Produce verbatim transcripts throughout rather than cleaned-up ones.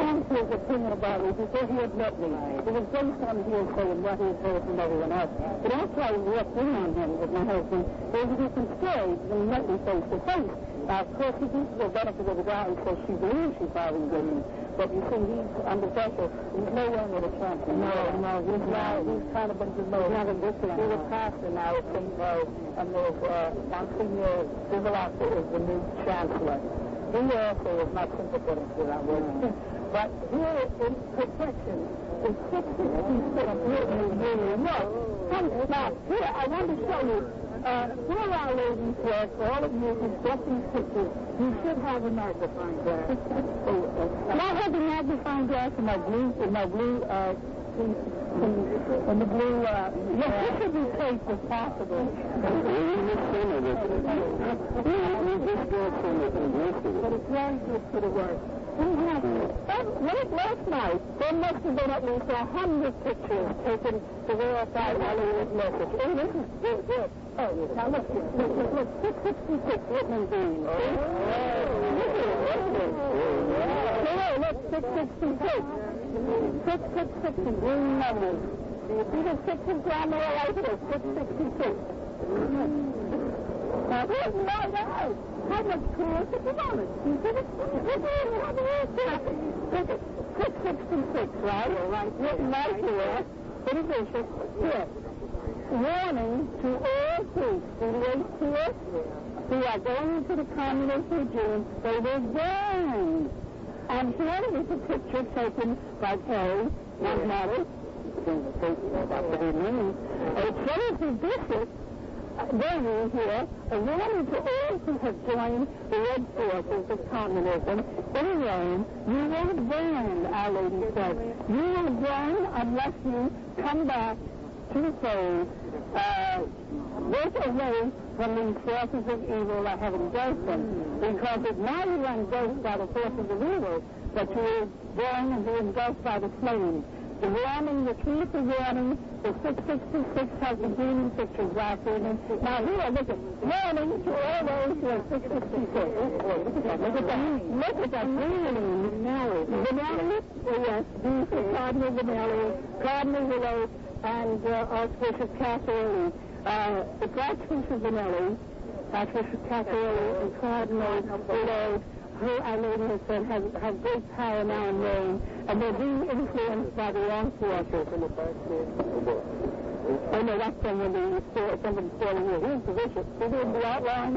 changed his opinion about me before he had met me. It was based on hearsay and what he had heard from everyone else. But after I walked in on him with my husband, there was a different story when he met me face to face. Now, of course, he gives the benefit of the doubt and says she believes she's probably getting. But you see, he's under pressure. He's no longer a champion. No, no, he's now, he's kind of been demoted. He's not a victim. He's a pastor now at Saint Paul, and there's uh, Monsignor Zivalacca is the new chancellor. He also is not sympathetic to that word. But here in protection is six sixty-six written in the look. Now, here, I want to show you, uh, here Our Lady's work, for all of you who've got these pictures, you should have a magnifying glass. And I have a magnifying glass in my blue, in my blue, uh, in the blue, uh, yes, this should be taped if possible. But it's very good for the work. Late last night, there must have been at least a hundred pictures taken to verify Hollywood's message. Oh, this is good, good. Oh, yes, now look, look, look, look, six sixty-six, Whitman Green. Oh, look at it, look, six sixty-six. six six six is green numbers. Do you see the sixes down there right here? six sixty-six. Now, there's no doubt. How much cooler is it on it? You see it? six sixty-six, right? Right. Written right here. For the bishop. Here. Warning to all priests related to us who are going into the communist regime, they will burn. And here is a picture taken by Perry, his mother. It shows the bishop burning here, a warning to all who have joined the red forces of communism in Rome. You will burn, Our Lady said. You will burn unless you come back to the fold, uh, break away from these forces of evil that have engulfed them. Because it's not you are engulfed by the forces of evil, but you will burn and be engulfed by the flames. The warning, the key to warning, the six sixty-six has the green pictures last evening. Now here, look at, warning to all those who are six sixty-six. Look at that, look at that. Look at that green. Vinelli. Vinelli, oh yes, these are Cardinal Vinelli, Cardinal Willow, and uh, Archbishop Casarelli. Uh, the Archbishop Vinelli, Archbishop Casarelli, and Cardinal Willow, who Our Lady has said have, have great power now in Rome, and they're being influenced by the armed forces. Oh no, that's them when they saw somebody falling here. Here's the bishop. See the outline?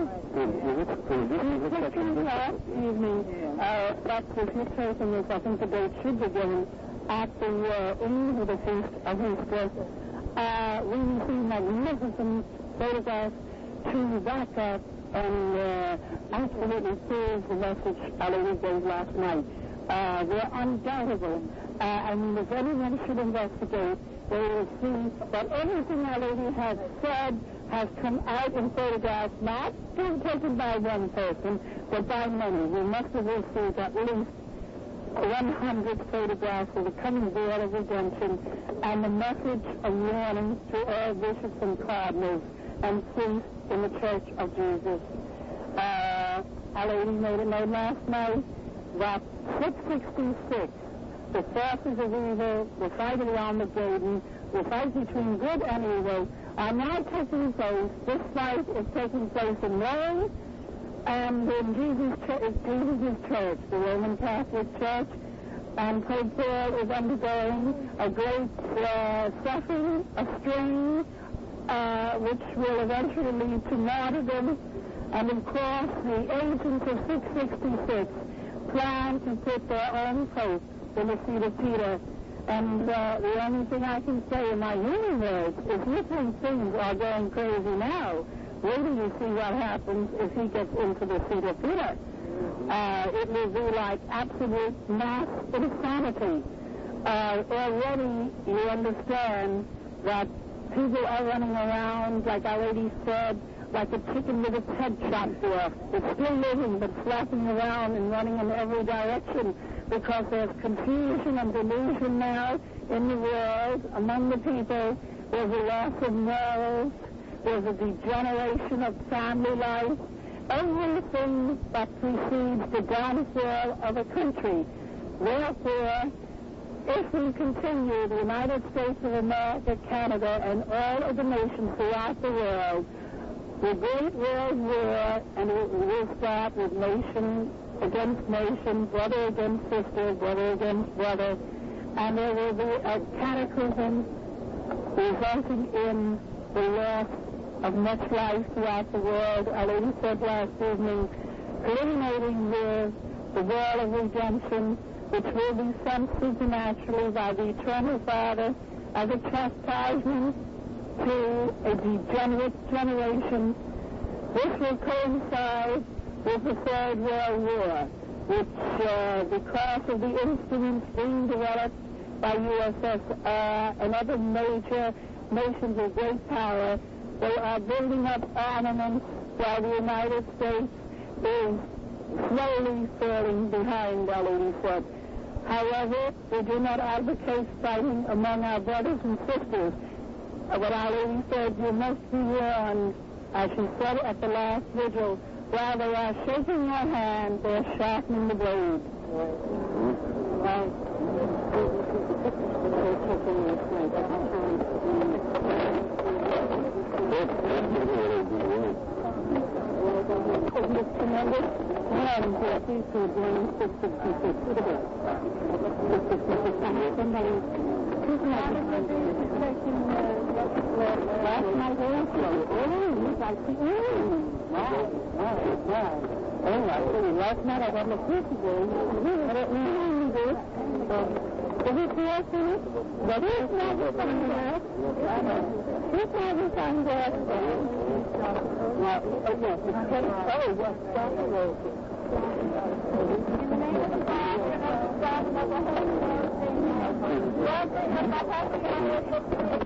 These pictures last evening, uh, that's his chosen this. I think the date should be given at the uh, eve of the feast of Easter. Uh, we received magnificent photographs to back up and uh, absolutely prove the message Our Lady gave last night. Uh, they're undoubtable. Uh, and if anyone should investigate, they will see that everything Our Lady has said has come out in photographs, not taken by one person, but by many. We must have received at least one hundred photographs of the coming day of redemption and the message of warning to all bishops and cardinals and priests in the Church of Jesus. Uh, Our Lady made it known last night that six sixty-six, the forces of evil, the fight of the Armageddon, the fight between good and evil, are now taking place. This fight is taking place in Rome and in Jesus' church, Jesus' church, the Roman Catholic Church, and Pope Paul is undergoing a great uh, suffering, a strain, Uh, which will eventually lead to martyrdom. And of course, the agents of six sixty-six plan to put their own faith in the seat of Peter. And uh, the only thing I can say in my human words is you think things are going crazy now. Wait till you see what happens if he gets into the seat of Peter. Uh, it will be like absolute mass insanity. Uh, already you understand that people are running around, like Our Lady said, like a chicken with its head chopped off. It's still living, but flapping around and running in every direction because there's confusion and delusion now in the world, among the people. There's a loss of morals. There's a degeneration of family life. Everything that precedes the downfall of a country Therefore, if we continue, the United States of America, Canada, and all of the nations throughout the world, the Great World War, and it will start with nation against nation, brother against sister, brother against brother, and there will be a cataclysm resulting in the loss of much life throughout the world. Our Lady said last evening, culminating with the wall of redemption, which will be sent supernaturally by the Eternal Father as a chastisement to a degenerate generation. This will coincide with the Third World War, which, uh, because of the instruments being developed by U S S R and other major nations of great power, they are building up armaments while the United States is slowly falling behind, Our Lady said. However, we do not advocate fighting among our brothers and sisters. Uh, What Our Lady said, you must be warned, as she said at the last vigil, while they are shaking your hand, they're sharpening the blade. Right. It's tremendous. And uh, please to join six sixty-six to the bill. six sixty-six. Somebody. Last night also. Oh, I see. Wow. Wow. Wow. Oh, I see. Last night I got my cookie day. I don't know this. Is it here, sir? But it's not the sunglass. It's not the sunglass. Now, oh, yes. It's getting, oh, yes. Stop the road. In the name of the Father, and of the Son, and of the Holy Spirit. Lord, bring us up,